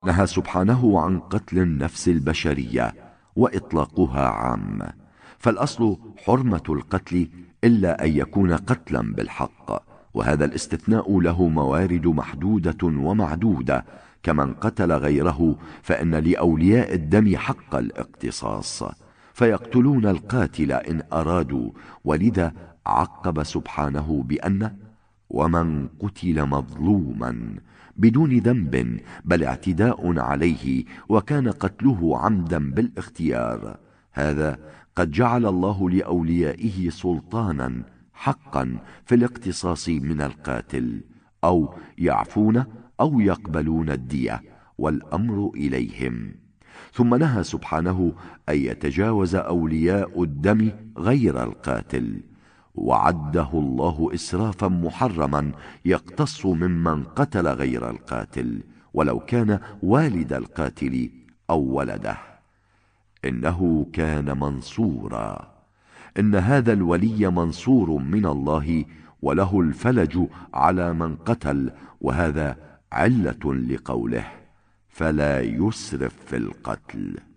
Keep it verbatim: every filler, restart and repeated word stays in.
نهى سبحانه عن قتل النفس البشرية وإطلاقها عام، فالأصل حرمة القتل إلا أن يكون قتلا بالحق، وهذا الاستثناء له موارد محدودة ومعدودة. كمن قتل غيره فإن لأولياء الدم حق الاقتصاص، فيقتلون القاتل إن أرادوا، ولذا عقب سبحانه بأن ومن قتل مظلوما بدون ذنب بل اعتداء عليه وكان قتله عمدا بالاختيار، هذا قد جعل الله لأوليائه سلطانا حقا في الاقتصاص من القاتل، أو يعفون أو يقبلون الدية، والأمر إليهم. ثم نهى سبحانه أن يتجاوز أولياء الدم غير القاتل، وعده الله إسرافا محرما يقتص ممن قتل غير القاتل ولو كان والد القاتل أو ولده، إنه كان منصورا. إن هذا الولي منصور من الله وله الفلج على من قتل، وهذا علة لقوله فلا يسرف في القتل.